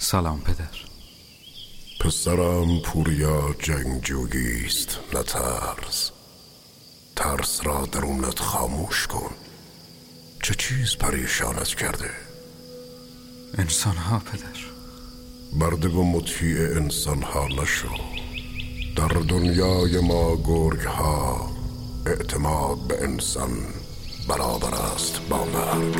سلام پدر. پسرم پوریا جنگجوییست، نترس. ترس را درونت خاموش کن. چه چیز پریشانت کرده؟ انسان ها پدر. برده و مطیع انسان ها نشو. در دنیای ما گرگ ها اعتماد به انسان برابر است با مرگ.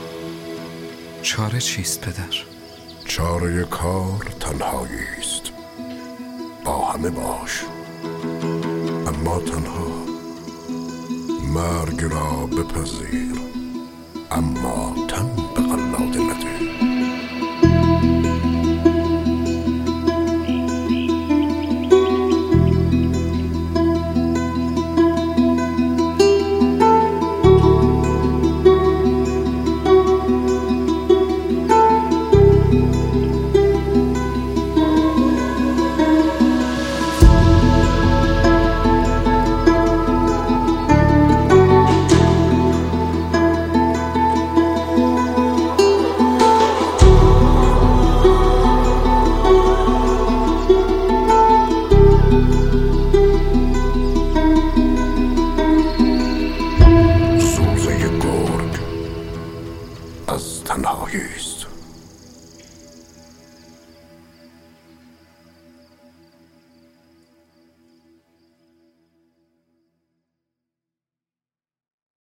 چاره چیست پدر؟ چاره کار تنهایی است. با همه باش، اما تنها. مرگ را بپذیر، اما تن به قلاده نده. از تنهایی است.